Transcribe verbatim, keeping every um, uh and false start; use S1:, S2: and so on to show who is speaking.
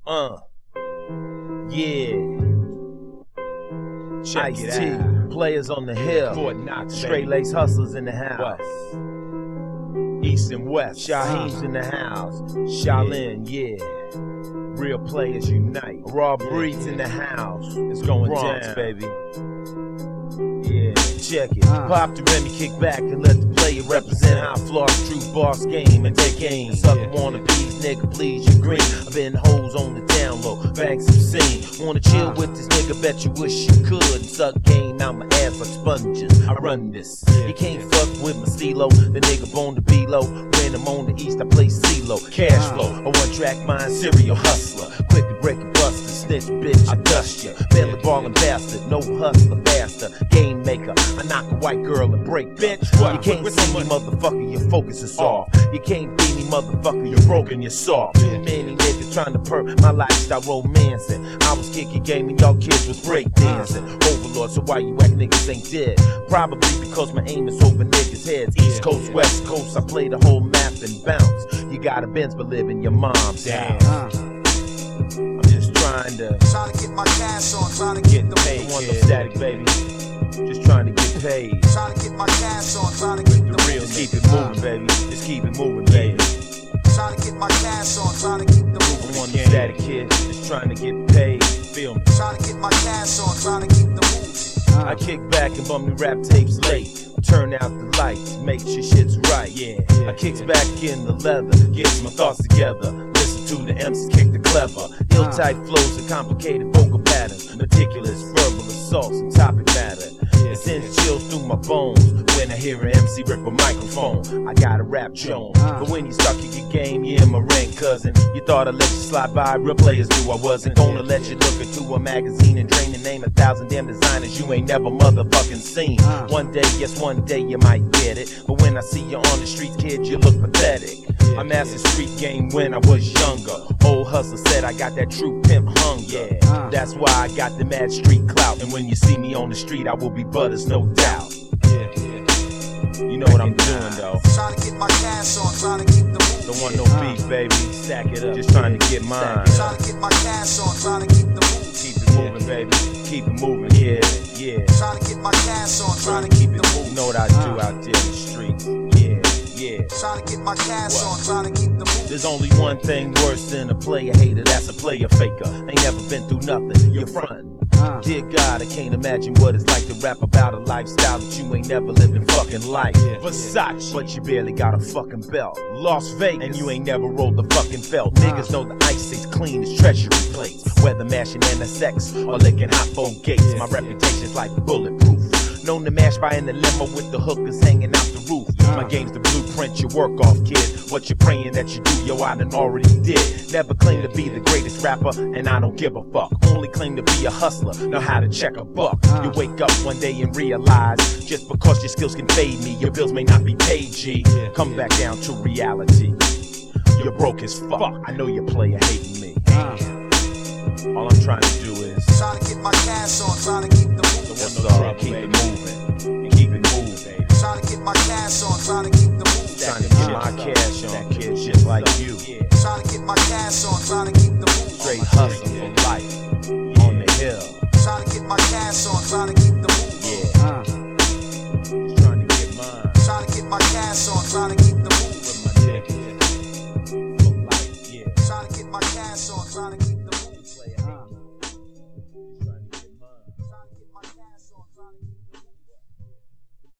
S1: Uh, yeah.
S2: Check it
S1: Ice-T,
S2: out.
S1: players on the hill.
S2: Fort Knox,
S1: Straight
S2: baby.
S1: lace hustlers in the house.
S2: West, East and West.
S1: Shaheem's in the house. Shaolin, yeah. Real players unite. Raw breeds in the house. It's going
S2: Bronx,
S1: down,
S2: baby.
S1: Yeah, check it.
S3: Uh.
S1: Pop the Remy, kick back and let the player represent how I floss true boss game and take aim. Suck
S2: Yeah.
S1: wannabes, nigga, please you green. I've been hoes on the down low, banks obscene. Wanna chill
S3: Uh.
S1: with this nigga, bet you wish you could. Suck game out my ass like sponges. I run this. You can't fuck with my stilo. The nigga born to be low. When I'm on the east, I play CeeLo. Cash
S3: Uh.
S1: flow, a one track mind, serial hustler. Quick to break a bust, a snitch bitch, I dust ya. Belly ballin' bastard, no hustler faster. Game maker, I knock a white girl and break bitch.
S2: What?
S1: You can't
S2: With
S1: see
S2: so
S1: me,
S2: much-
S1: motherfucker, your focus is off. You can't beat me, motherfucker, you're broken, you're soft. Too many niggas trying to perk my lifestyle romancing. I was kicking game and y'all kids was breakdancing. Overlord, so why you act niggas ain't dead? Probably because my aim is over niggas' heads. East Coast, West Coast, I play the whole map and bounce. You got a Benz but live in your mom's
S2: Damn.
S1: house.
S3: Uh,
S1: I'm just trying to
S4: Trying to get my cash on, trying to get the
S1: pay.
S4: move.
S1: Want the
S2: kid.
S1: static, baby. Just trying to get paid.
S4: Trying to get my cash on, trying to get the
S1: Real,
S4: move.
S1: keep it moving, baby. Just keep it moving, baby.
S4: Trying to get my cash on, trying to get the
S1: I
S4: move.
S1: want the static, kid. Just trying to get paid. Feel me?
S4: Trying to get my cash on, trying to get the move.
S1: I kick back and bum me rap tapes late. Turn out the lights, make sure shit's right. Yeah, I kicks back in the leather, gets my thoughts together. Listen to the M Cs kick the clever. Ill type flows and complicated vocal patterns. Meticulous verbal assaults and topic matter. It sends chills through my bones when I hear an M C rip a microphone. I got a rap Joan, but when you start kicking game, you in my ring, cousin. You thought I'd let you slide by, real players knew I wasn't gonna let you look into a magazine and drain the name a thousand damn designers you ain't never motherfucking seen. One day, yes, one day you might get it, but when I see you on the streets, kid, you look pathetic. I mastered street game when I was younger. Old hustler said I got that true pimp hunger. That's why I got the mad street clout. And when you see me on the street, I will be butters, no doubt. You know what I'm doing, though.
S4: Trying to get my cash on, trying to get the move.
S1: Don't want no beef, baby. Stack it up. Just trying to get mine.
S4: Trying to get my cash on, trying to get the move.
S1: Keep it moving, baby. Keep it moving. Yeah, yeah.
S4: Trying to get my cash on, trying
S1: Trying
S4: to
S1: to keep
S4: get
S1: it
S4: the
S1: moving.
S4: move.
S1: Know what I do out there in the streets. Yeah, yeah.
S4: Trying to get my cash on, trying to get the move.
S1: There's only one thing worse than a player hater, that's a player faker. Ain't never been through nothing, you're frontin'.
S3: uh,
S1: Dear God, I can't imagine what it's like to rap about a lifestyle that you ain't never lived in fucking life. Versace, but you barely got a fucking belt. Las Vegas, and you ain't never rolled the fucking felt. Niggas know the ice is clean as treasury plates. Whether mashing N S X or licking hot phone gates, my reputation's like bulletproof. Known to mash by in the limo with the hookers hanging out the roof. My game's the blueprint you work off, kid. What you're praying that you do, yo, I done already did. Never claim to be the greatest rapper, and I don't give a fuck. Only claim to be a hustler, know how to check a buck. You wake up one day and realize, just because your skills can fade me, your bills may not be paid, G. Come back down to reality. You're broke as fuck, I know your player hating me. All I'm trying to do is
S4: Trying to get my cash on, trying to get the move.
S1: That's all, keep it moving, and keep it moving, baby.
S4: Trying to get my cash on, trying to get the move.
S1: Trying to get my cash on, kid, just like you.
S4: Trying to get my cash on, trying to get the move.
S1: Straight hustle for life, on the hill.
S4: Trying to get my cash on, trying to get the move.
S1: Yeah,
S3: uh,
S1: just trying to get mine.
S4: Trying to get my cash on, trying to get the move.
S1: With my niggas, for life, yeah.
S4: Trying to get my cash on, trying to get the move.
S3: uh.